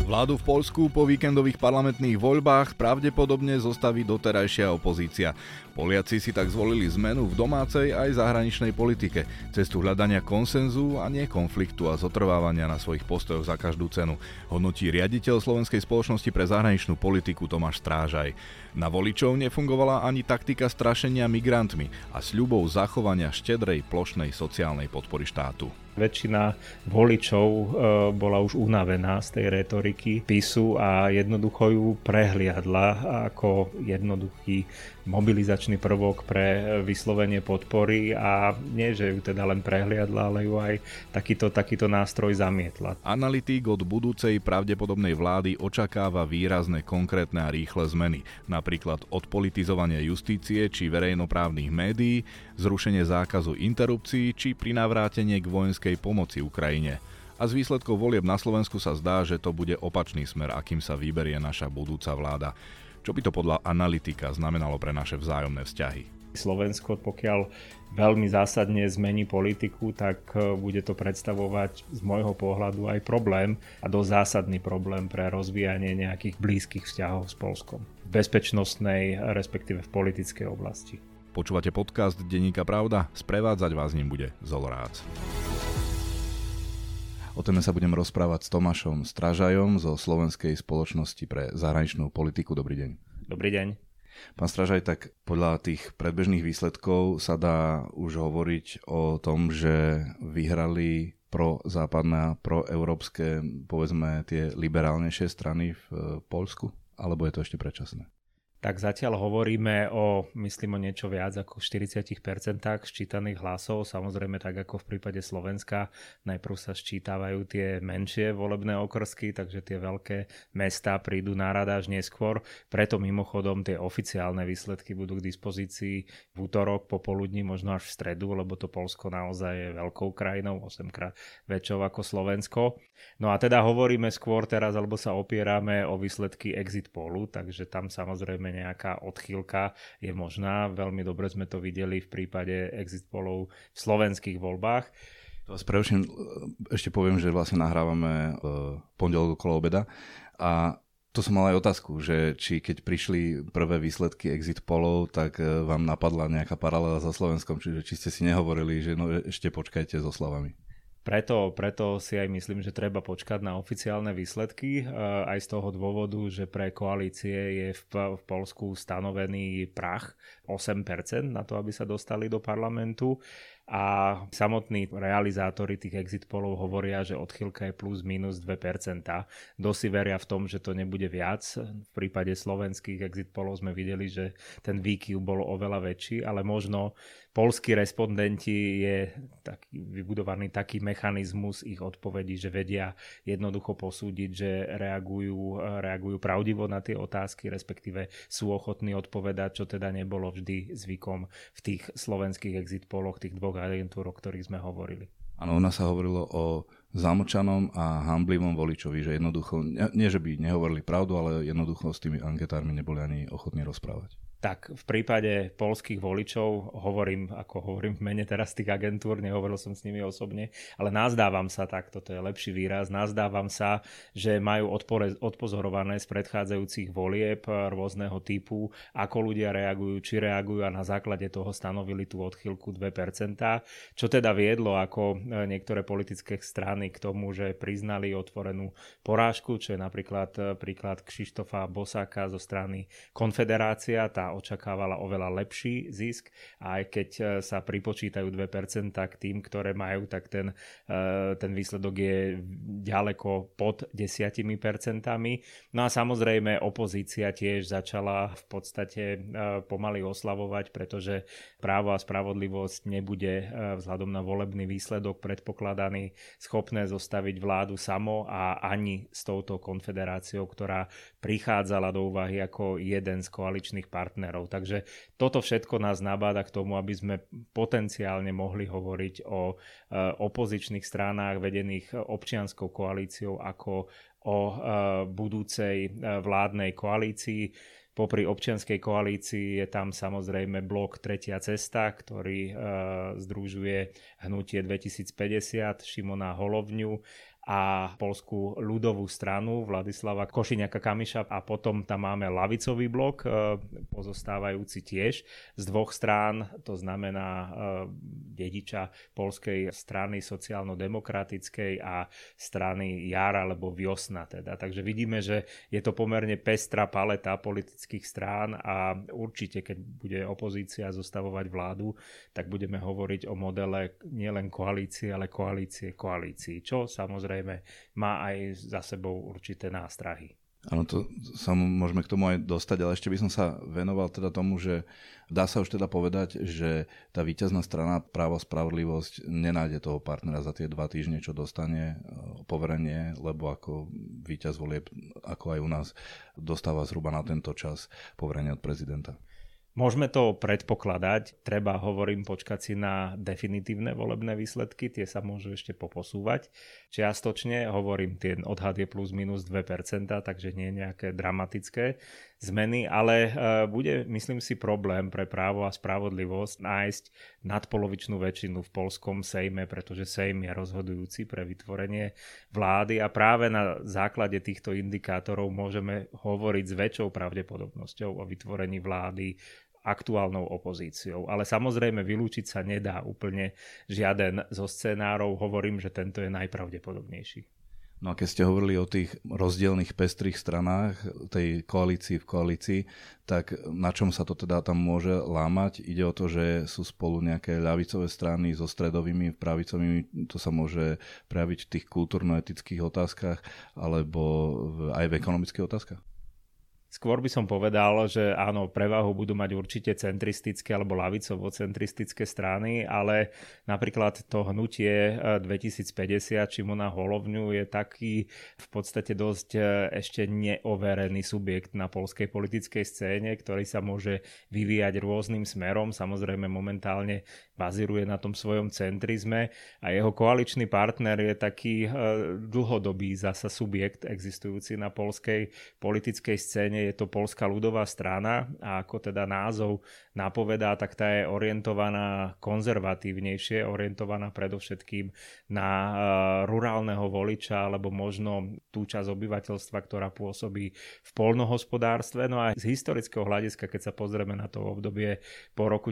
Vládu v Poľsku po víkendových parlamentných voľbách pravdepodobne zostaví doterajšia opozícia. Poliaci si tak zvolili zmenu v domácej aj zahraničnej politike, cestu hľadania konsenzu a nie konfliktu a zotrvávania na svojich postojoch za každú cenu, hodnotí riaditeľ Slovenskej spoločnosti pre zahraničnú politiku Tomáš Strážaj. Na voličov nefungovala ani taktika strašenia migrantmi a sľubov zachovania štedrej plošnej sociálnej podpory štátu. Väčšina voličov bola už unavená z tej retoriky PiSu a jednoducho ju prehliadla ako jednoduchý mobilizačný prvok pre vyslovenie podpory a nie, že ju teda len prehliadla, ale ju aj takýto nástroj zamietla. Analytik od budúcej pravdepodobnej vlády očakáva výrazné, konkrétne a rýchle zmeny, napríklad odpolitizovanie justície či verejnoprávnych médií, zrušenie zákazu interrupcií či prinavrátenie k vojenskej pomoci Ukrajine. A z výsledkov volieb na Slovensku sa zdá, že to bude opačný smer, akým sa vyberie naša budúca vláda. Čo by to podľa analytika znamenalo pre naše vzájomné vzťahy? Slovensko, pokiaľ veľmi zásadne zmení politiku, tak bude to predstavovať z môjho pohľadu aj problém a dosť zásadný problém pre rozvíjanie nejakých blízkych vzťahov s Poľskom. V bezpečnostnej, respektíve v politickej oblasti. Počúvate podcast Denníka Pravda? Sprevádzať vás ním bude Zol Rác. O téme sa budem rozprávať s Tomášom Strážajom zo Slovenskej spoločnosti pre zahraničnú politiku. Dobrý deň. Dobrý deň. Pán Strážaj, tak podľa tých predbežných výsledkov sa dá už hovoriť o tom, že vyhrali prozápadné a proeurópske, povedzme tie liberálnejšie strany v Poľsku? Alebo je to ešte predčasné? Tak zatiaľ hovoríme o niečo viac ako 40% sčítaných hlasov. Samozrejme, tak ako v prípade Slovenska, najprv sa sčítavajú tie menšie volebné okrsky, takže tie veľké mestá prídu na rad až neskôr. Preto mimochodom tie oficiálne výsledky budú k dispozícii v útorok popoludní, možno až v stredu, lebo to Poľsko naozaj je veľkou krajinou, 8-krát väčšou ako Slovensko. No a teda hovoríme skôr teraz, alebo sa opierame o výsledky exit pollu, takže tam samozrejme nejaká odchýlka je možná. Veľmi dobre sme to videli v prípade exit pollov v slovenských voľbách. Ešte poviem, že vlastne nahrávame pondelok okolo obeda a to som mal aj otázku, že či keď prišli prvé výsledky exit pollov, tak vám napadla nejaká paralela so Slovenskom, čiže či ste si nehovorili, že no ešte počkajte so slovami. Preto si aj myslím, že treba počkať na oficiálne výsledky, aj z toho dôvodu, že pre koalície je v Poľsku stanovený prach 8% na to, aby sa dostali do parlamentu. A samotní realizátori tých exit pollov hovoria, že odchýlka je plus minus 2%. Dosi veria v tom, že to nebude viac. V prípade slovenských exit pollov sme videli, že ten výkyv bol oveľa väčší, ale možno poľskí respondenti je vybudovaný taký mechanizmus ich odpovedí, že vedia jednoducho posúdiť, že reagujú pravdivo na tie otázky, respektíve sú ochotní odpovedať, čo teda nebolo vždy zvykom v tých slovenských exit polloch, tých dvoch agentúr, o ktorých sme hovorili. Áno, u nás sa hovorilo o zamlčanom a hanblivom voličovi, že jednoducho, nie že by nehovorili pravdu, ale jednoducho s tými anketármi neboli ani ochotní rozprávať. Tak v prípade poľských voličov hovorím v mene teraz tých agentúr, nehovoril som s nimi osobne, ale nazdávam sa, tak toto je lepší výraz, nazdávam sa, že majú odpozorované z predchádzajúcich volieb rôzneho typu, ako ľudia reagujú, či reagujú a na základe toho stanovili tú odchýlku 2%, čo teda viedlo ako niektoré politické strany k tomu, že priznali otvorenú porážku, čo je napríklad príklad Krištofa Bosáka zo strany Konfederácia, tá očakávala oveľa lepší zisk a aj keď sa pripočítajú 2% k tým, ktoré majú, tak ten výsledok je ďaleko pod 10%. No a samozrejme opozícia tiež začala v podstate pomaly oslavovať, pretože Právo a spravodlivosť nebude vzhľadom na volebný výsledok predpokladaný schopné zostaviť vládu samo a ani s touto konfederáciou, ktorá prichádzala do úvahy ako jeden z koaličných partnerov. Takže toto všetko nás nabáda k tomu, aby sme potenciálne mohli hovoriť o opozičných stranách vedených občianskou koalíciou ako o budúcej vládnej koalícii. Popri občianskej koalícii je tam samozrejme blok Tretia cesta, ktorý združuje hnutie 2050, Šimona Holovňu a Poľskú ľudovú stranu Vladislava Košiniaka-Kamiša a potom tam máme ľavicový blok, pozostávajúci tiež z dvoch strán, to znamená dediča poľskej strany sociálno-demokratickej a strany Jar alebo Viosna. Teda. Takže vidíme, že je to pomerne pestrá paleta politických strán a určite, keď bude opozícia zostavovať vládu, tak budeme hovoriť o modele nielen koalície, ale koalícií, čo samozrejme má aj za sebou určité nástrahy. Áno, to sa môžeme k tomu aj dostať, ale ešte by som sa venoval teda tomu, že dá sa už teda povedať, že tá víťazná strana Právo a spravodlivosť nenájde toho partnera za tie 2 týždne, čo dostane poverenie, lebo ako víťaz volieb, ako aj u nás, dostáva zhruba na tento čas poverenie od prezidenta. Môžeme to predpokladať, treba, hovorím, počkať si na definitívne volebné výsledky, tie sa môžu ešte poposúvať. Čiastočne, hovorím, ten odhad je plus minus 2%, takže nie nejaké dramatické zmeny, ale bude, myslím si, problém pre Právo a spravodlivosť nájsť nadpolovičnú väčšinu v poľskom Sejme, pretože Sejm je rozhodujúci pre vytvorenie vlády a práve na základe týchto indikátorov môžeme hovoriť s väčšou pravdepodobnosťou o vytvorení vlády aktuálnou opozíciou. Ale samozrejme vylúčiť sa nedá úplne žiaden zo scenárov. Hovorím, že tento je najpravdepodobnejší. No a keď ste hovorili o tých rozdielnych pestrých stranách tej koalícii v koalícii, tak na čom sa to teda tam môže lámať? Ide o to, že sú spolu nejaké ľavicové strany so stredovými, pravicovými, to sa môže prejaviť v tých kultúrno-etických otázkach alebo aj v ekonomických otázkach? Skôr by som povedal, že áno, prevahu budú mať určite centristické alebo ľavicovo-centristické strany, ale napríklad to hnutie 2050 Šimona Holovňu je taký v podstate dosť ešte neoverený subjekt na poľskej politickej scéne, ktorý sa môže vyvíjať rôznym smerom. Samozrejme momentálne bazíruje na tom svojom centrizme a jeho koaličný partner je taký dlhodobý zasa subjekt existujúci na poľskej politickej scéne. Je to Poľská ľudová strana a ako teda názov napovedá, tak tá je orientovaná konzervatívnejšie, orientovaná predovšetkým na rurálneho voliča alebo možno tú časť obyvateľstva, ktorá pôsobí v poľnohospodárstve. No a z historického hľadiska, keď sa pozrieme na to obdobie po roku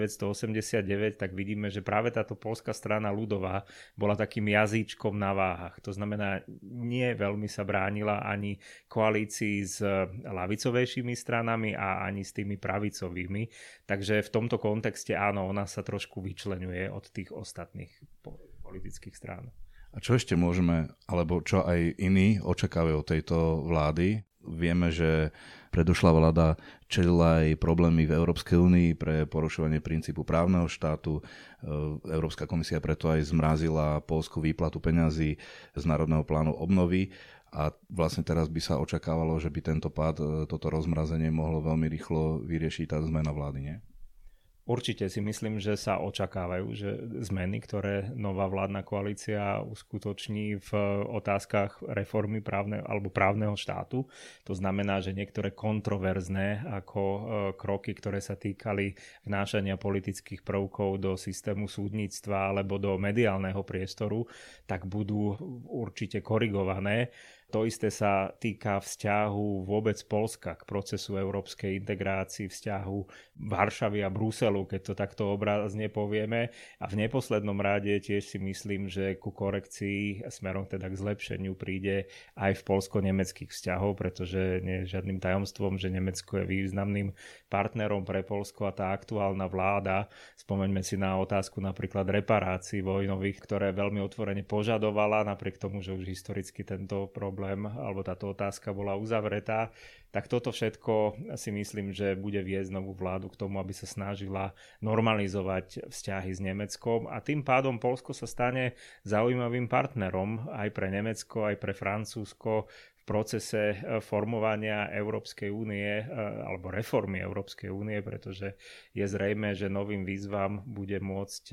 1989, tak vidíme, že práve táto Poľská strana ľudová bola takým jazyčkom na váhach. To znamená, nie veľmi sa bránila ani koalícii s ľavicovejšími stranami a ani s tými pravicovými. Takže v tomto kontexte áno, ona sa trošku vyčleňuje od tých ostatných politických strán. A čo ešte môžeme, alebo čo aj iní očakávajú od tejto vlády? Vieme, že predošlá vláda čelila aj problémy v Európskej únii pre porušovanie princípu právneho štátu. Európska komisia preto aj zmrazila Poľsku výplatu peňazí z Národného plánu obnovy. A vlastne teraz by sa očakávalo, že by tento pád, toto rozmrazenie mohlo veľmi rýchlo vyriešiť tá zmena vlády, nie? Určite si myslím, že sa očakávajú, že zmeny, ktoré nová vládna koalícia uskutoční v otázkach reformy právneho štátu. To znamená, že niektoré kontroverzné ako kroky, ktoré sa týkali vnášania politických prvkov do systému súdnictva alebo do mediálneho priestoru, tak budú určite korigované. To isté sa týka vzťahu vôbec Poľska k procesu európskej integrácii, vzťahu Varšavy a Bruselu, keď to takto obrazne povieme. A v neposlednom rade tiež si myslím, že ku korekcii smerom teda k zlepšeniu príde aj v poľsko-nemeckých vzťahov, pretože nie je žiadnym tajomstvom, že Nemecko je významným partnerom pre Poľsko a tá aktuálna vláda, spomeňme si na otázku napríklad reparácií vojnových, ktoré veľmi otvorene požadovala, napriek tomu, že už historicky tento problém alebo táto otázka bola uzavretá, tak toto všetko si myslím, že bude viesť novú vládu k tomu, aby sa snažila normalizovať vzťahy s Nemeckom a tým pádom Poľsko sa stane zaujímavým partnerom aj pre Nemecko, aj pre Francúzsko v procese formovania Európskej únie alebo reformy Európskej únie, pretože je zrejmé, že novým výzvam bude môcť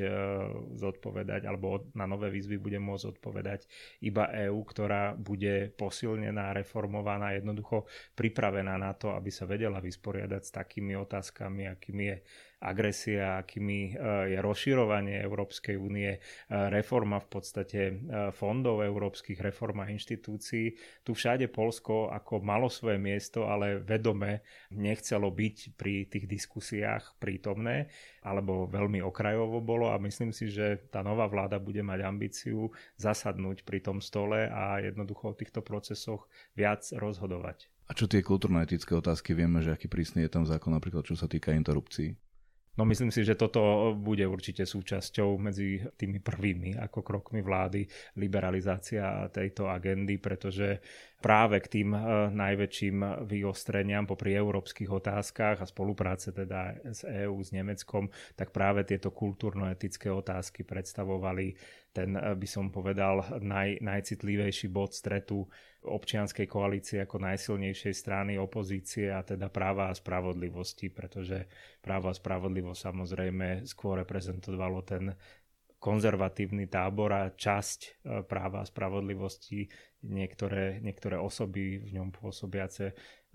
zodpovedať alebo na nové výzvy bude môcť odpovedať iba EÚ, ktorá bude posilnená, reformovaná, jednoducho pripravená na to, aby sa vedela vysporiadať s takými otázkami, akým je agresia, akými je rozširovanie Európskej únie, reforma v podstate fondov európskych, reforma inštitúcií. Tu všade Poľsko ako malo svoje miesto, ale vedome nechcelo byť pri tých diskusiách prítomné, alebo veľmi okrajovo bolo, a myslím si, že tá nová vláda bude mať ambíciu zasadnúť pri tom stole a jednoducho o týchto procesoch viac rozhodovať. A čo tie kultúrno-etické otázky? Vieme, že aký prísny je tam zákon, napríklad čo sa týka interrupcií. No myslím si, že toto bude určite súčasťou medzi tými prvými ako krokmi vlády, liberalizácia tejto agendy, pretože práve k tým najväčším vyostreniam popri európskych otázkach a spolupráce teda s EÚ, s Nemeckom, tak práve tieto kultúrno-etické otázky predstavovali ten, by som povedal, najcitlivejší bod stretu občianskej koalície ako najsilnejšej strany opozície, a teda Práva a spravodlivosti, pretože Právo a spravodlivosť samozrejme skôr reprezentovalo ten konzervatívny tábor a časť Práva a spravodlivosti, niektoré osoby v ňom pôsobiace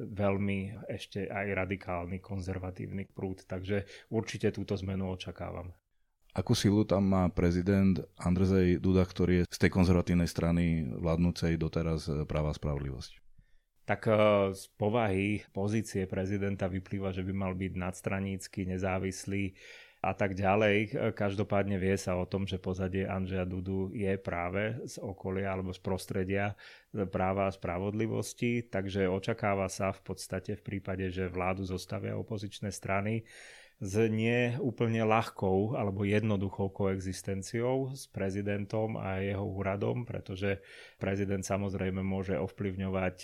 veľmi ešte aj radikálny konzervatívny prúd. Takže určite túto zmenu očakávam. Akú silu tam má prezident Andrzej Duda, ktorý je z tej konzervatívnej strany vládnúcej doteraz Práva a spravodlivosť? Tak z povahy pozície prezidenta vyplýva, že by mal byť nadstranícky, nezávislý a tak ďalej. Každopádne vie sa o tom, že pozadie Andreja Dudu je práve z okolia alebo z prostredia Práva a spravodlivosti, takže očakáva sa v podstate v prípade, že vládu zostavia opozičné strany, s nie úplne ľahkou alebo jednoduchou koexistenciou s prezidentom a jeho úradom, pretože prezident samozrejme môže ovplyvňovať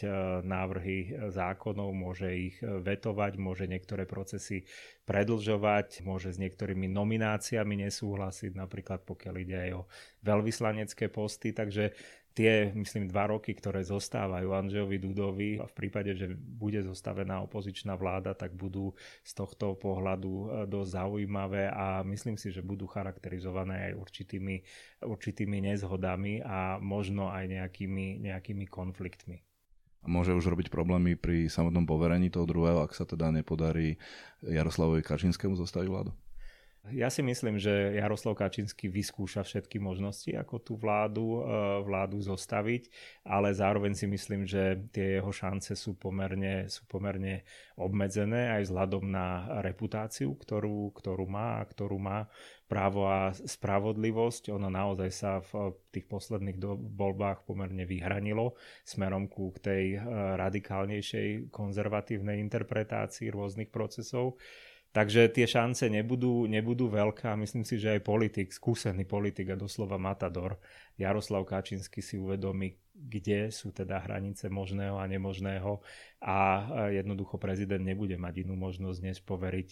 návrhy zákonov, môže ich vetovať, môže niektoré procesy predĺžovať, môže s niektorými nomináciami nesúhlasiť, napríklad pokiaľ ide aj o veľvyslanecké posty, takže tie, myslím, 2 roky, ktoré zostávajú Andrejovi Dudovi, a v prípade, že bude zostavená opozičná vláda, tak budú z tohto pohľadu dosť zaujímavé a myslím si, že budú charakterizované aj určitými nezhodami a možno aj nejakými konfliktmi. A môže už robiť problémy pri samotnom poverení toho druhého, ak sa teda nepodarí Jaroslavovi Kačinskému zostaviť vládu? Ja si myslím, že Jaroslav Kačinský vyskúša všetky možnosti, ako tú vládu zostaviť, ale zároveň si myslím, že tie jeho šance sú pomerne obmedzené aj vzhľadom na reputáciu, ktorú má Právo a spravodlivosť. Ono naozaj sa v tých posledných voľbách pomerne vyhranilo smerom ku tej radikálnejšej konzervatívnej interpretácii rôznych procesov. Takže tie šance nebudú veľké a myslím si, že aj skúsený politik a doslova matador Jaroslav Kačinský si uvedomí, kde sú teda hranice možného a nemožného a jednoducho prezident nebude mať inú možnosť dnes poveriť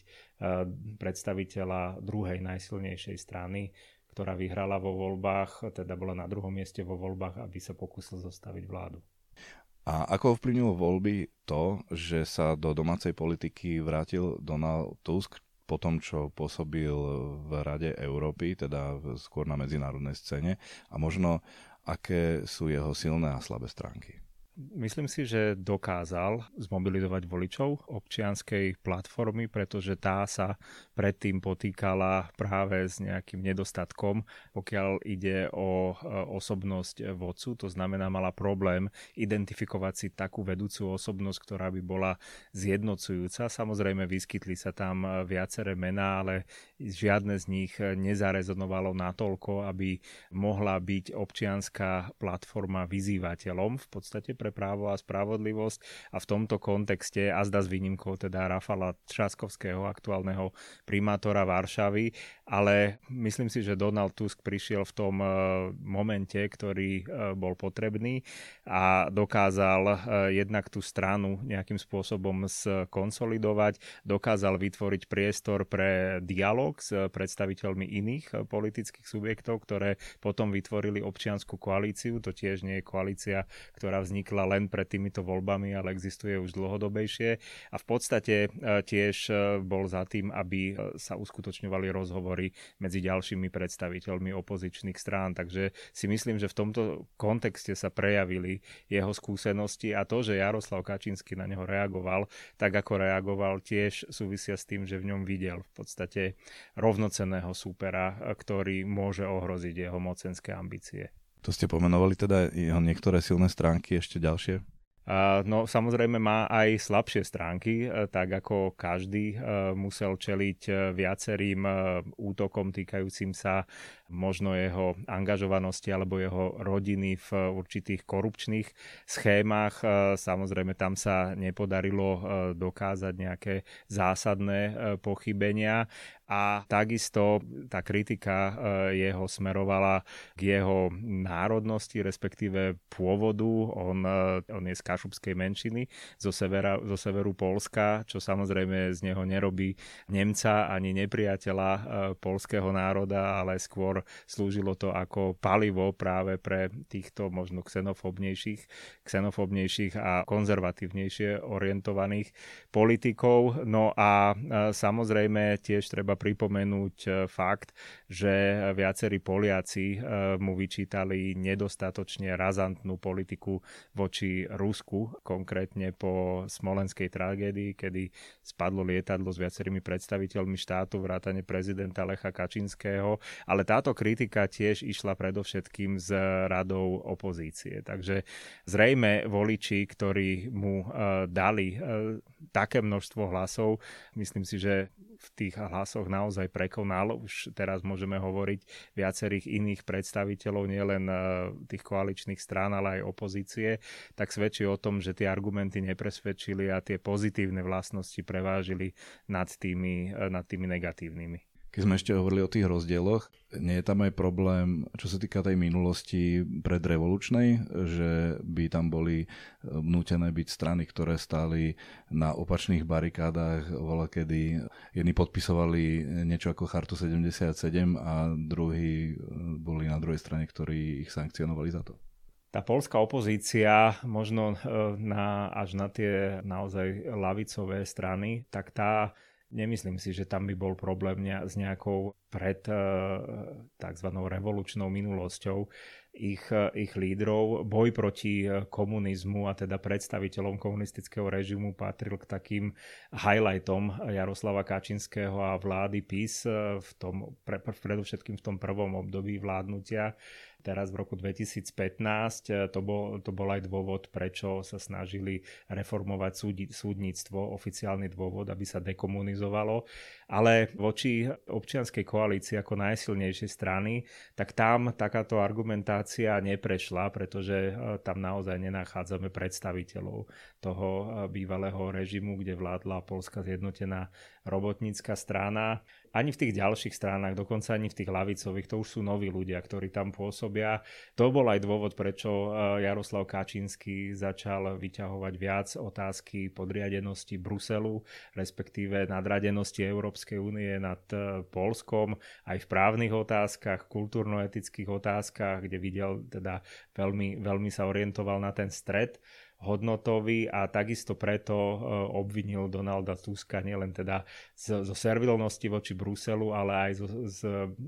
predstaviteľa druhej najsilnejšej strany, ktorá vyhrala vo voľbách, teda bola na druhom mieste vo voľbách, aby sa pokúsil zostaviť vládu. A ako ovplyvnilo voľby to, že sa do domácej politiky vrátil Donald Tusk po tom, čo pôsobil v Rade Európy, teda skôr na medzinárodnej scéne, a možno aké sú jeho silné a slabé stránky? Myslím si, že dokázal zmobilizovať voličov občianskej platformy, pretože tá sa predtým potýkala práve s nejakým nedostatkom, pokiaľ ide o osobnosť vodcu. To znamená, mala problém identifikovať si takú vedúcu osobnosť, ktorá by bola zjednocujúca. Samozrejme, vyskytli sa tam viaceré mená, ale žiadne z nich nezarezonovalo natoľko, aby mohla byť občianska platforma vyzývateľom v podstate pre Právo a spravodlivosť, a v tomto kontexte, a zda s výnimkou teda Rafala Třaskovského, aktuálneho primátora Varšavy, ale myslím si, že Donald Tusk prišiel v tom momente, ktorý bol potrebný a dokázal jednak tú stranu nejakým spôsobom skonsolidovať, dokázal vytvoriť priestor pre dialog s predstaviteľmi iných politických subjektov, ktoré potom vytvorili občiansku koalíciu. To tiež nie je koalícia, ktorá vznikla len pred týmito voľbami, ale existuje už dlhodobejšie a v podstate tiež bol za tým, aby sa uskutočňovali rozhovory rozhovory medzi ďalšími predstaviteľmi opozičných strán. Takže si myslím, že v tomto kontexte sa prejavili jeho skúsenosti a to, že Jaroslav Kačínsky na neho reagoval, tak ako reagoval, tiež súvisia s tým, že v ňom videl v podstate rovnocenného súpera, ktorý môže ohroziť jeho mocenské ambície. To ste pomenovali teda jeho niektoré silné stránky, ešte ďalšie? No samozrejme má aj slabšie stránky, tak ako každý musel čeliť viacerým útokom týkajúcim sa možno jeho angažovanosti alebo jeho rodiny v určitých korupčných schémach. Samozrejme tam sa nepodarilo dokázať nejaké zásadné pochybenia a takisto tá kritika jeho smerovala k jeho národnosti, respektíve pôvodu. On je z kašubskej menšiny, zo severu Poľska, čo samozrejme z neho nerobí Nemca ani nepriateľa poľského národa, ale skôr slúžilo to ako palivo práve pre týchto možno xenofóbnejších a konzervatívnejšie orientovaných politikov. No a samozrejme tiež treba pripomenúť fakt, že viacerí Poliaci mu vyčítali nedostatočne razantnú politiku voči Rusku, konkrétne po smolenskej tragédii, kedy spadlo lietadlo s viacerými predstaviteľmi štátu, vrátane prezidenta Lecha Kačinského, ale táto kritika tiež išla predovšetkým z radou opozície. Takže zrejme voliči, ktorí mu dali také množstvo hlasov, myslím si, že v tých hlasoch naozaj prekonal. Už teraz môžeme hovoriť viacerých iných predstaviteľov, nielen tých koaličných strán, ale aj opozície, tak svedčí o tom, že tie argumenty nepresvedčili a tie pozitívne vlastnosti prevážili nad tými negatívnymi. Keď sme ešte hovorili o tých rozdieloch, nie je tam aj problém, čo sa týka tej minulosti predrevolučnej, že by tam boli nútené byť strany, ktoré stáli na opačných barikádach, kedy jedni podpisovali niečo ako Chartu 77 a druhí boli na druhej strane, ktorí ich sankcionovali za to. Tá poľská opozícia, možno až na tie naozaj ľavicové strany, tak tá, nemyslím si, že tam by bol problém s nejakou takzvanou revolučnou minulosťou ich lídrov. Boj proti komunizmu a teda predstaviteľom komunistického režimu patril k takým highlightom Jaroslava Kačinského a vlády PiS predovšetkým v tom prvom období vládnutia. Teraz v roku 2015 to bol aj dôvod, prečo sa snažili reformovať súdnictvo, oficiálny dôvod, aby sa dekomunizovalo. Ale voči občianskej koalícii ako najsilnejšej strany, tak tam takáto argumentácia neprešla, pretože tam naozaj nenachádzame predstaviteľov toho bývalého režimu, kde vládla Poľská zjednotená robotnícka strana. Ani v tých ďalších stranách, dokonca ani v tých ľavicových, to už sú noví ľudia, ktorí tam pôsobia. To bol aj dôvod, prečo Jaroslav Kačínsky začal vyťahovať viac otázky podriadenosti Bruselu, respektíve nadradenosti Európskej únie nad Poľskom, aj v právnych otázkach, kultúrno-etických otázkach, kde videl teda veľmi sa orientoval na ten stred hodnotový a takisto preto obvinil Donalda Tuska nielen teda zo servilnosti voči Bruselu, ale aj z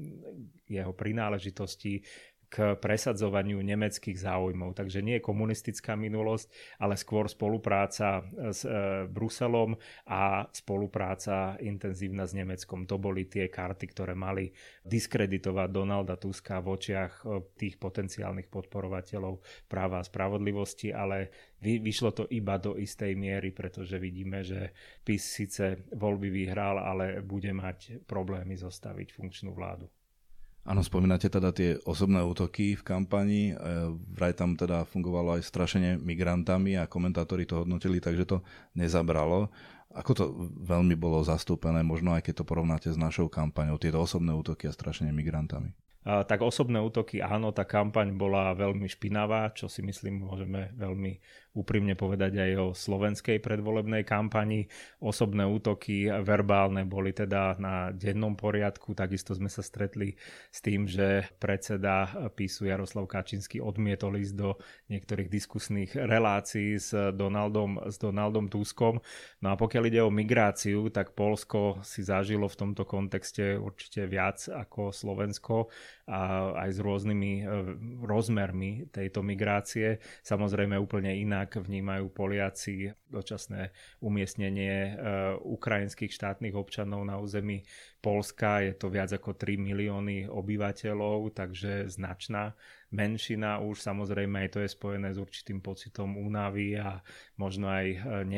jeho prináležitosti k presadzovaniu nemeckých záujmov. Takže nie je komunistická minulosť, ale skôr spolupráca s Bruselom a spolupráca intenzívna s Nemeckom. To boli tie karty, ktoré mali diskreditovať Donalda Tuska v očiach tých potenciálnych podporovateľov práva a spravodlivosti, ale vyšlo to iba do istej miery, pretože vidíme, že PiS síce voľby vyhral, ale bude mať problémy zostaviť funkčnú vládu. Áno, spomínate teda tie osobné útoky v kampani, vraj tam teda fungovalo aj strašenie migrantami a komentátori to hodnotili, takže to nezabralo. Ako to veľmi bolo zastúpené, možno aj keď to porovnáte s našou kampaňou, tieto osobné útoky a strašenie migrantami? Tak osobné útoky, áno, tá kampaň bola veľmi špinavá, čo si myslím môžeme veľmi úprimne povedať aj o slovenskej predvolebnej kampani. Osobné útoky verbálne boli teda na dennom poriadku, takisto sme sa stretli s tým, že predseda PiSu Jaroslav Kačínsky odmietol ísť do niektorých diskusných relácií s Donaldom Tuskom. No a pokiaľ ide o migráciu, tak Poľsko si zažilo v tomto kontexte určite viac ako Slovensko a aj s rôznymi rozmermi tejto migrácie. Samozrejme úplne inak vnímajú Poliaci dočasné umiestnenie ukrajinských štátnych občanov na území Poľska. Je to viac ako 3 milióny obyvateľov, takže značná menšina už. Samozrejme aj to je spojené s určitým pocitom únavy a možno aj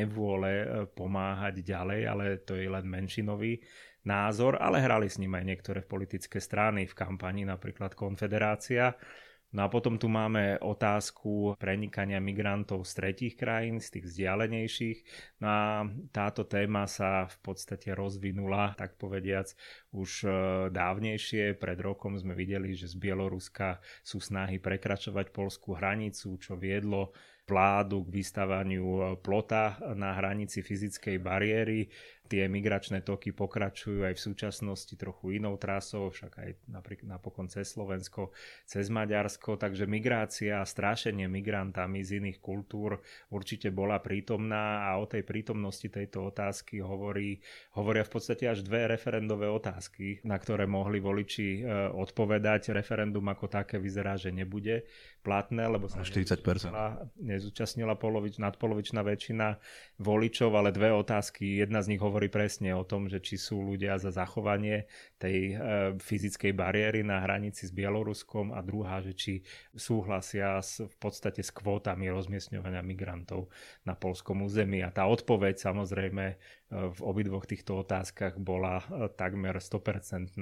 nevôle pomáhať ďalej, ale to je len menšinový názor, ale hrali s ním aj niektoré politické strany v kampani, napríklad Konfederácia. No a potom tu máme otázku prenikania migrantov z tretích krajín, z tých vzdialenejších. No a táto téma sa v podstate rozvinula, tak povediac, už dávnejšie. Pred rokom sme videli, že z Bieloruska sú snahy prekračovať poľskú hranicu, čo viedlo vládu k vystavaniu plota na hranici fyzickej bariéry. Tie migračné toky pokračujú aj v súčasnosti trochu inou trasou, však aj napokon cez Slovensko, cez Maďarsko, takže migrácia a strašenie migrantami z iných kultúr určite bola prítomná a o tej prítomnosti tejto otázky hovoria v podstate až dve referendové otázky, na ktoré mohli voliči odpovedať. Referendum ako také vyzerá, že nebude platné, lebo sa 40%. nezúčastnila nadpolovičná väčšina voličov, ale dve otázky, jedna z nich hovorí presne o tom, že či sú ľudia za zachovanie tej fyzickej bariéry na hranici s Bieloruskom a druhá, že či súhlasia v podstate s kvótami rozmiestňovania migrantov na poľskom území. A tá odpoveď samozrejme v obidvoch týchto otázkach bola takmer 100%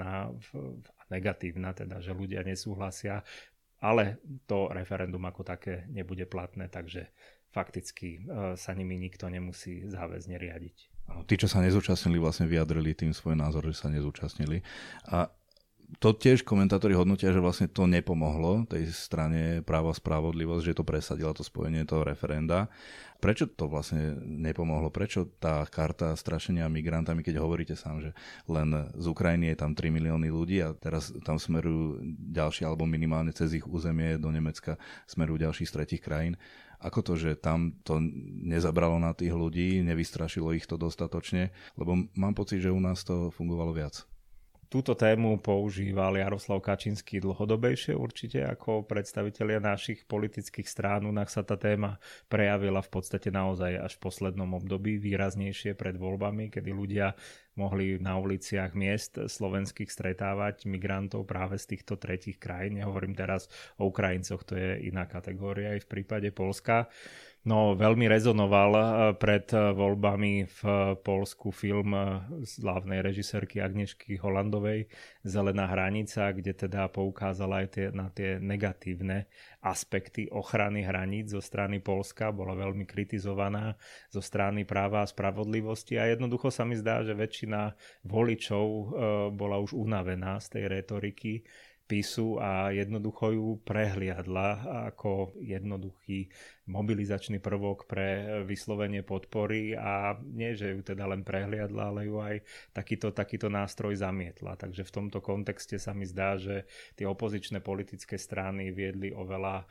negatívna, teda že ľudia nesúhlasia, ale to referendum ako také nebude platné, takže fakticky sa nimi nikto nemusí záväzne riadiť. Tí, čo sa nezúčastnili, vlastne vyjadrili tým svoj názor, že sa nezúčastnili. A to tiež komentátori hodnotia, že vlastne to nepomohlo tej strane Právo a spravodlivosť, že to presadila to spojenie toho referenda. Prečo to vlastne nepomohlo? Prečo tá karta strašenia migrantami, keď hovoríte sám, že len z Ukrajiny je tam 3 milióny ľudí a teraz tam smerujú ďalší, alebo minimálne cez ich územie do Nemecka smerujú ďalší z tretích krajín. Ako to, že tam to nezabralo na tých ľudí, nevystrašilo ich to dostatočne? Lebo mám pocit, že u nás to fungovalo viac. Túto tému používal Jaroslav Kačínsky dlhodobejšie určite ako predstavitelia našich politických strán. U nás sa tá téma prejavila v podstate naozaj až v poslednom období výraznejšie pred voľbami, kedy ľudia mohli na uliciach miest slovenských stretávať migrantov práve z týchto tretích krajín. Nehovorím teraz o Ukrajincoch, to je iná kategória aj v prípade Poľska. No, veľmi rezonoval pred voľbami v Poľsku film slávnej režisérky Agnieszky Hollandovej Zelená hranica, kde teda poukázala aj na tie negatívne aspekty ochrany hraníc zo strany Poľska. Bola veľmi kritizovaná zo strany Práva a spravodlivosti a jednoducho sa mi zdá, že väčšina voličov bola už unavená z tej retoriky PiSu a jednoducho ju prehliadla ako jednoduchý mobilizačný prvok pre vyslovenie podpory a nie, že ju teda len prehliadla, ale ju aj takýto nástroj zamietla. Takže v tomto kontexte sa mi zdá, že tie opozičné politické strany viedli oveľa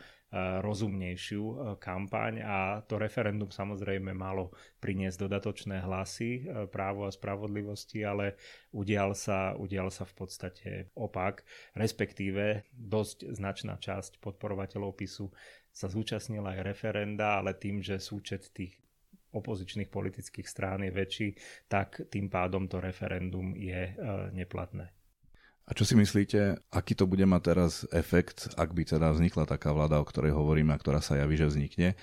rozumnejšiu kampaň a to referendum samozrejme malo priniesť dodatočné hlasy Právo a spravodlivosti, ale udial sa v podstate opak, respektíve dosť značná časť podporovateľov PiSu sa zúčastnila aj referenda, ale tým, že súčet tých opozičných politických strán je väčší, tak tým pádom to referendum je neplatné. A čo si myslíte, aký to bude mať teraz efekt, ak by teda vznikla taká vláda, o ktorej hovoríme a ktorá sa javí, že vznikne,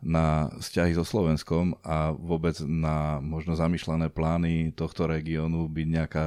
na vzťahy so Slovenskom a vôbec na možno zamýšľané plány tohto regiónu byť nejaká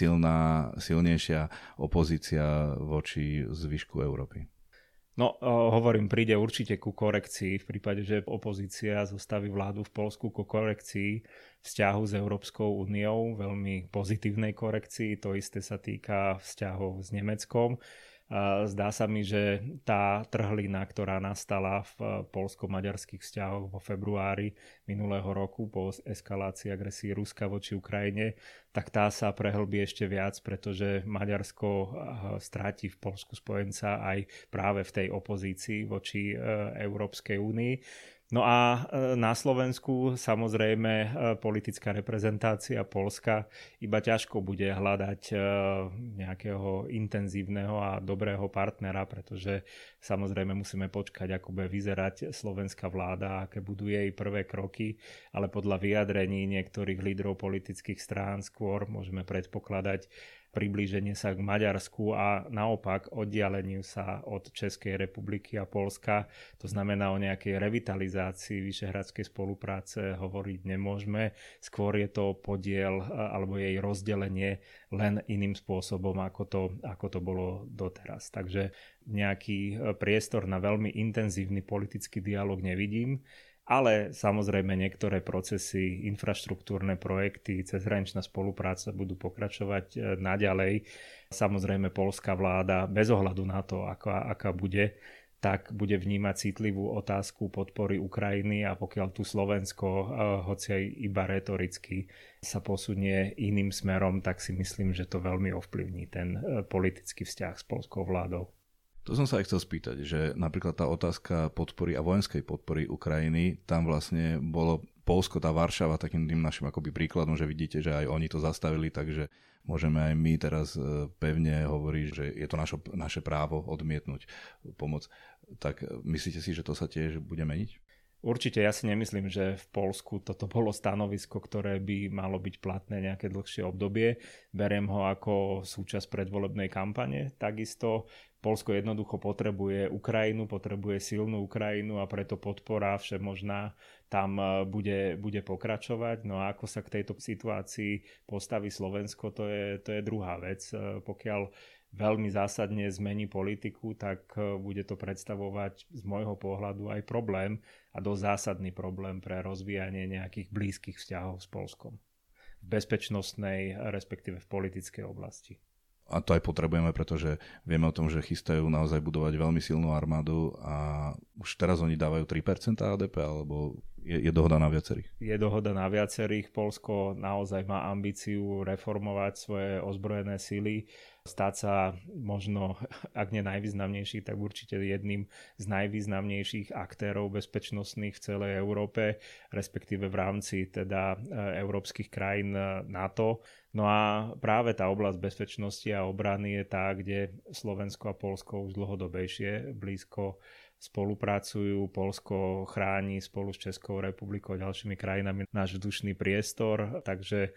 silnejšia opozícia voči zvyšku Európy? No, hovorím, príde určite ku korekcii v prípade, že opozícia zostaví vládu v Poľsku, ku korekcii vzťahu s Európskou úniou, veľmi pozitívnej korekcii. To isté sa týka vzťahov s Nemeckom. Zdá sa mi, že tá trhlina, ktorá nastala v poľsko-maďarských vzťahoch vo februári minulého roku po eskalácii agresie Ruska voči Ukrajine, tak tá sa prehlbí ešte viac, pretože Maďarsko stráti v Poľsku spojenca aj práve v tej opozícii voči Európskej únii. No a na Slovensku samozrejme politická reprezentácia Poľska iba ťažko bude hľadať nejakého intenzívneho a dobrého partnera, pretože samozrejme musíme počkať, ako bude vyzerať slovenská vláda, aké budú jej prvé kroky, ale podľa vyjadrení niektorých lídrov politických strán skôr môžeme predpokladať priblíženie sa k Maďarsku a naopak oddialeniu sa od Českej republiky a Poľska. To znamená, o nejakej revitalizácii vyšehradskej spolupráce hovoriť nemôžeme. Skôr je to podiel alebo jej rozdelenie len iným spôsobom, ako to bolo doteraz. Takže nejaký priestor na veľmi intenzívny politický dialog nevidím. Ale samozrejme niektoré procesy, infraštruktúrne projekty, cezhraničná spolupráca budú pokračovať naďalej. Samozrejme poľská vláda bez ohľadu na to, aká bude, tak bude vnímať citlivú otázku podpory Ukrajiny a pokiaľ tu Slovensko, hoci aj iba retoricky, sa posunie iným smerom, tak si myslím, že to veľmi ovplyvní ten politický vzťah s poľskou vládou. To som sa aj chcel spýtať, že napríklad tá otázka podpory a vojenskej podpory Ukrajiny, tam vlastne bolo Poľsko, tá Varšava takým tým našim akoby príkladom, že vidíte, že aj oni to zastavili, takže môžeme aj my teraz pevne hovoriť, že je to naše právo odmietnúť pomoc. Tak myslíte si, že to sa tiež bude meniť? Určite, ja si nemyslím, že v Poľsku toto bolo stanovisko, ktoré by malo byť platné nejaké dlhšie obdobie. Beriem ho ako súčasť predvolebnej kampane. Takisto Poľsko jednoducho potrebuje Ukrajinu, potrebuje silnú Ukrajinu a preto podpora všemožná tam bude pokračovať. No a ako sa k tejto situácii postaví Slovensko, to je druhá vec. Pokiaľ veľmi zásadne zmení politiku, tak bude to predstavovať z môjho pohľadu aj problém a dosť zásadný problém pre rozvíjanie nejakých blízkych vzťahov s Poľskom v bezpečnostnej, respektíve v politickej oblasti. A to aj potrebujeme, pretože vieme o tom, že chystajú naozaj budovať veľmi silnú armádu a už teraz oni dávajú 3% HDP, alebo je dohoda na viacerých? Je dohoda na viacerých. Poľsko naozaj má ambíciu reformovať svoje ozbrojené sily, stať sa možno, ak nie najvýznamnejší, tak určite jedným z najvýznamnejších aktérov bezpečnostných v celej Európe, respektíve v rámci teda európskych krajín NATO. No a práve tá oblasť bezpečnosti a obrany je tá, kde Slovensko a Poľsko už dlhodobejšie blízko spolupracujú. Poľsko chráni spolu s Českou republikou a ďalšími krajinami náš vzdušný priestor, takže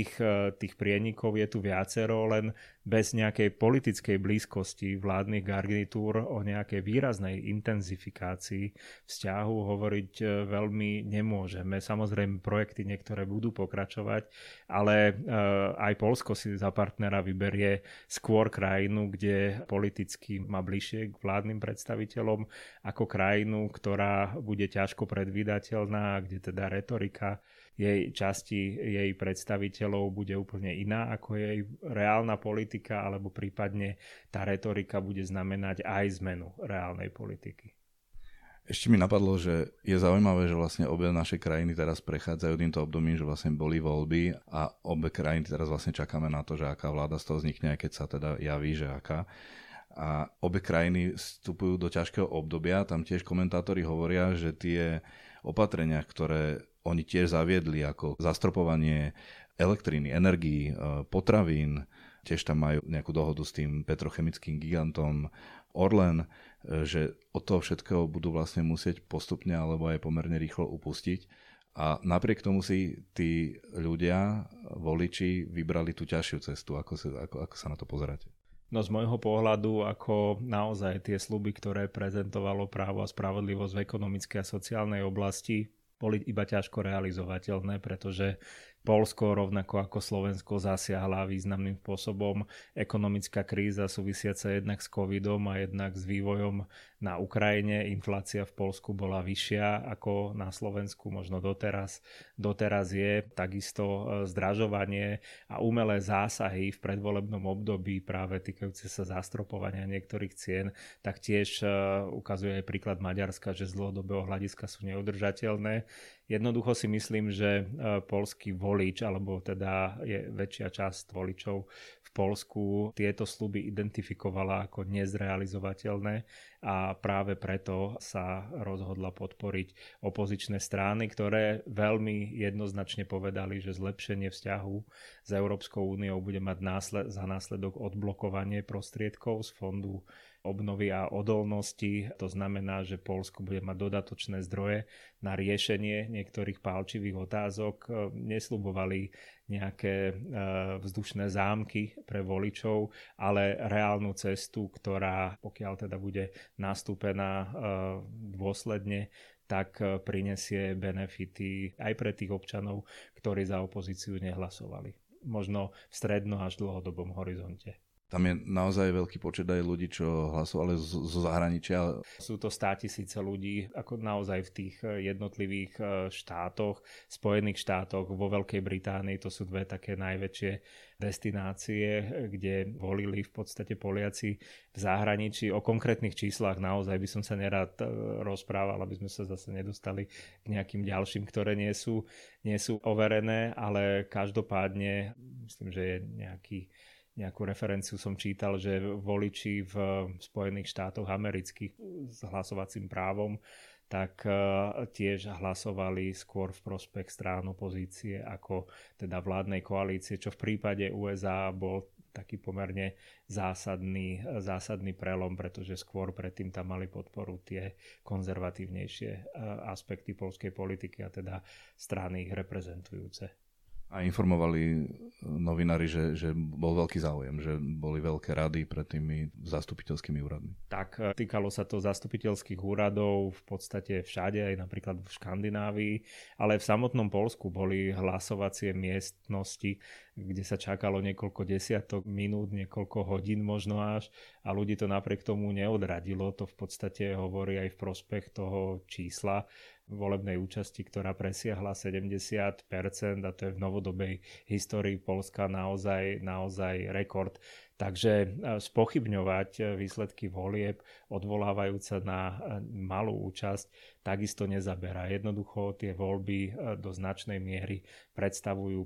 tých prienikov je tu viacero, len bez nejakej politickej blízkosti vládnych garnitúr o nejakej výraznej intenzifikácii vzťahu hovoriť veľmi nemôžeme. Samozrejme projekty niektoré budú pokračovať, ale aj Poľsko si za partnera vyberie skôr krajinu, kde politicky má bližšie k vládnym predstaviteľom, ako krajinu, ktorá bude ťažko predvídateľná, kde teda retorika jej časti jej predstaviteľov bude úplne iná ako jej reálna politika, alebo prípadne tá retorika bude znamenať aj zmenu reálnej politiky. Ešte mi napadlo, že je zaujímavé, že vlastne obe naše krajiny teraz prechádzajú týmto obdobím, že vlastne boli voľby a obe krajiny teraz vlastne čakáme na to, že aká vláda z toho vznikne, keď sa teda javí, že aká. A obe krajiny vstupujú do ťažkého obdobia, tam tiež komentátori hovoria, že tie opatrenia, ktoré oni tiež zaviedli, ako zastropovanie elektriny, energií, potravín, tiež tam majú nejakú dohodu s tým petrochemickým gigantom Orlen, že od toho všetkého budú vlastne musieť postupne alebo aj pomerne rýchlo upustiť. A napriek tomu si tí ľudia, voliči, vybrali tú ťažšiu cestu. Ako sa na to pozeráte? No z môjho pohľadu, ako naozaj tie sľuby, ktoré prezentovalo Právo a spravodlivosť v ekonomickej a sociálnej oblasti, boli iba ťažko realizovateľné, pretože Poľsko rovnako ako Slovensko zasiahla významným spôsobom. Ekonomická kríza súvisiaca jednak s covidom a jednak s vývojom na Ukrajine. Inflácia v Poľsku bola vyššia ako na Slovensku, možno doteraz. Doteraz je takisto zdražovanie a umelé zásahy v predvolebnom období práve týkajúce sa zastropovania niektorých cien, tak tiež ukazuje aj príklad Maďarska, že z dlhodobého hľadiska sú neudržateľné. Jednoducho si myslím, že poľský volič, alebo teda je väčšia časť voličov v Poľsku tieto sľuby identifikovala ako nezrealizovateľné a práve preto sa rozhodla podporiť opozičné strany, ktoré veľmi jednoznačne povedali, že zlepšenie vzťahu s Európskou úniou bude mať za následok odblokovanie prostriedkov z fondu obnovy a odolnosti. To znamená, že Poľsko bude mať dodatočné zdroje na riešenie niektorých pálčivých otázok. Nesľubovali nejaké vzdušné zámky pre voličov, ale reálnu cestu, ktorá, pokiaľ teda bude nastúpená dôsledne, tak prinesie benefity aj pre tých občanov, ktorí za opozíciu nehlasovali. Možno v stredno až dlhodobom horizonte. Tam je naozaj veľký počet aj ľudí, čo hlasovali zo zahraničia. Sú to 100 000 ľudí, ako naozaj v tých jednotlivých štátoch, Spojených štátoch, vo Veľkej Británii, to sú dve také najväčšie destinácie, kde volili v podstate Poliaci v zahraničí. O konkrétnych číslach naozaj by som sa nerád rozprával, aby sme sa zase nedostali k nejakým ďalším, ktoré nie sú overené, ale každopádne myslím, že je nejakú referenciu som čítal, že voliči v Spojených štátoch amerických s hlasovacím právom tak tiež hlasovali skôr v prospech strán opozície ako teda vládnej koalície, čo v prípade USA bol taký pomerne zásadný prelom, pretože skôr predtým tam mali podporu tie konzervatívnejšie aspekty poľskej politiky a teda strany ich reprezentujúce. A informovali novinári, že bol veľký záujem, že boli veľké rady pred tými zastupiteľskými úradmi. Tak, týkalo sa to zastupiteľských úradov v podstate všade, aj napríklad v Škandinávii, ale v samotnom Poľsku boli hlasovacie miestnosti, kde sa čakalo niekoľko desiatok minút, niekoľko hodín možno až a ľudí to napriek tomu neodradilo. To v podstate hovorí aj v prospech toho čísla volebnej účasti, ktorá presiahla 70% a to je v novodobej histórii Poľska naozaj rekord. Takže spochybňovať výsledky volieb, odvolávajúc sa na malú účasť, takisto nezaberá. Jednoducho tie voľby do značnej miery predstavujú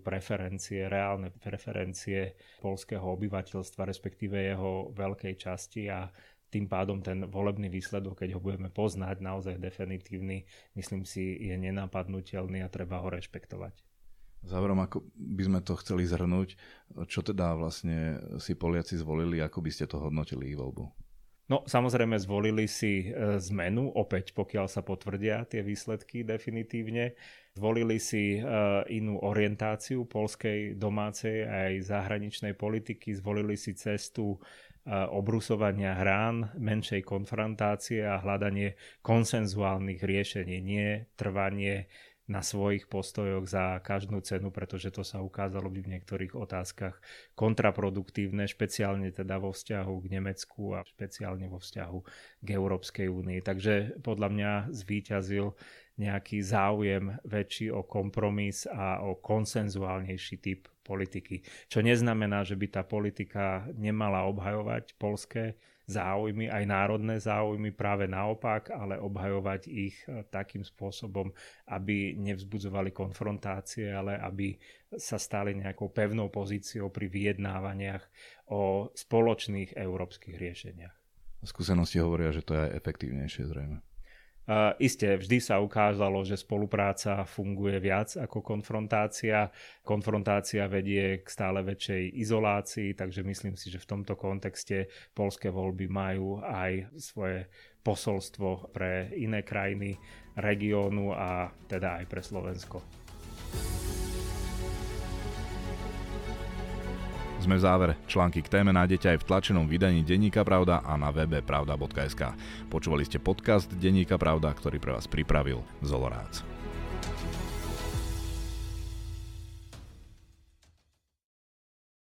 reálne preferencie poľského obyvateľstva, respektíve jeho veľkej časti a tým pádom ten volebný výsledok, keď ho budeme poznať, naozaj definitívny, myslím si, je nenapadnutelný a treba ho rešpektovať. Záverom, ako by sme to chceli zhrnúť, čo teda vlastne si Poliaci zvolili, ako by ste to hodnotili ich voľbu? No, samozrejme zvolili si zmenu, opäť pokiaľ sa potvrdia tie výsledky definitívne. Zvolili si inú orientáciu poľskej domácej aj zahraničnej politiky, zvolili si cestu obrusovania hrán, menšej konfrontácie a hľadanie konsenzuálnych riešení, nie trvanie na svojich postojoch za každú cenu, pretože to sa ukázalo byť v niektorých otázkach kontraproduktívne, špeciálne teda vo vzťahu k Nemecku a špeciálne vo vzťahu k Európskej únii. Takže podľa mňa zvíťazil nejaký záujem väčší o kompromis a o konsenzuálnejší typ politiky. Čo neznamená, že by tá politika nemala obhajovať poľské záujmy, aj národné záujmy, práve naopak, ale obhajovať ich takým spôsobom, aby nevzbudzovali konfrontácie, ale aby sa stali nejakou pevnou pozíciou pri vyjednávaniach o spoločných európskych riešeniach. Skúsenosti hovoria, že to je efektívnejšie zrejme. Isté, vždy sa ukázalo, že spolupráca funguje viac ako konfrontácia. Konfrontácia vedie k stále väčšej izolácii, takže myslím si, že v tomto kontexte poľské voľby majú aj svoje posolstvo pre iné krajiny regiónu a teda aj pre Slovensko. Sme v závere. Články k téme nájdete aj v tlačenom vydaní Denníka Pravda a na webe pravda.sk. Počúvali ste podcast Denníka Pravda, ktorý pre vás pripravil Zolorác.